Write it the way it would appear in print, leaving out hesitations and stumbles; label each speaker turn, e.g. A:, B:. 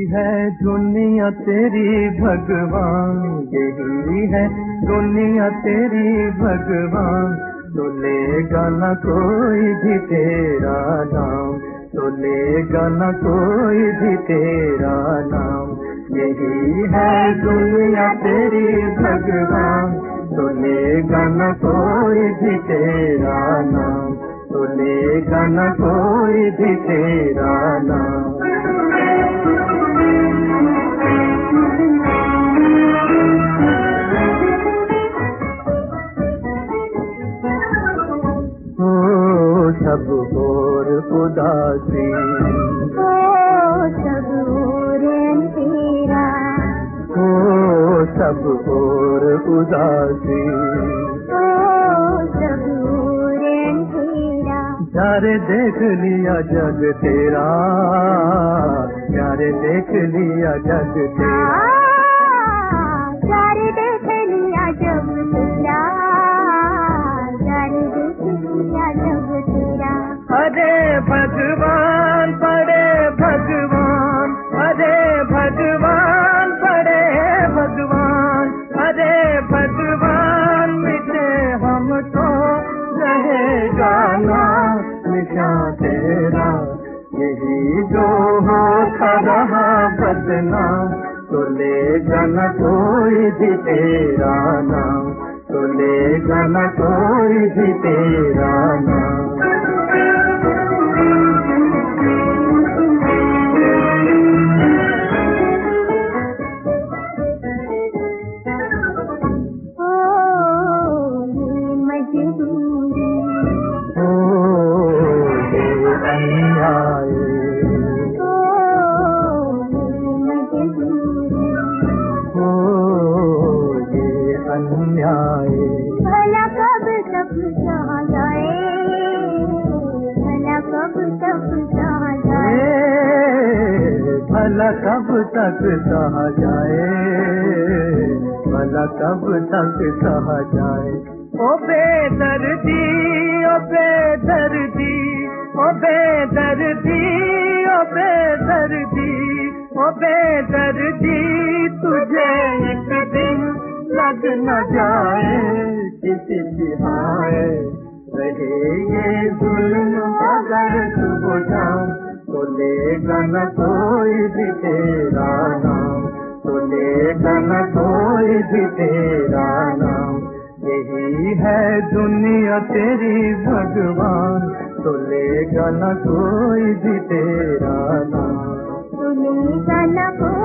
A: है दुनिया तेरी भगवान, यही है दुनिया तेरी भगवान। तो लेगा न कोई भी तेरा नाम, तो लेगा न कोई भी तेरा नाम। यही है दुनिया तेरी भगवान, तो लेगा न कोई भी तेरा नाम, तो लेगा न कोई भी तेरा नाम। सब और उदासी,
B: सब और अंधेरा,
A: सब और उदासी,
B: सब और अंधेरा।
A: सारे देख लिया जग तेरा, सारे देख लिया जग तेरा,
B: सारे देख लिया जग तेरा, सारे देख लिया जग तेरा।
A: अरे भगवान बड़े भगवान, अरे भगवान बड़े भगवान, अरे भगवान मिटे हम तो रहेगा ना निशान तेरा। यही जो होता रहा बदनाम, तो लेगा न कोई भी तेरा नाम, तो लेगा न कोई भी तेरा नाम।
B: भला कब तक सहा जाए, भला कब तक सहा जाए,
A: भला कब तक सहा जाए, भला कब तक सहा जाए। ओ बेदर्दी, ओ बेदर्दी, ओ बेदर्दी, ओ बेदर्दी, ओ बेदर्दी, तुझे एक दिन लग न जाए किसी की हाय। रहे ये जुल्म अगर सुबह शाम, तो लेगा न कोई भी तेरा नाम, तो लेगा न कोई भी तेरा नाम। यही है दुनिया तेरी भगवान, तो लेगा न कोई भी तेरा नाम,
B: तो लेगा न कोई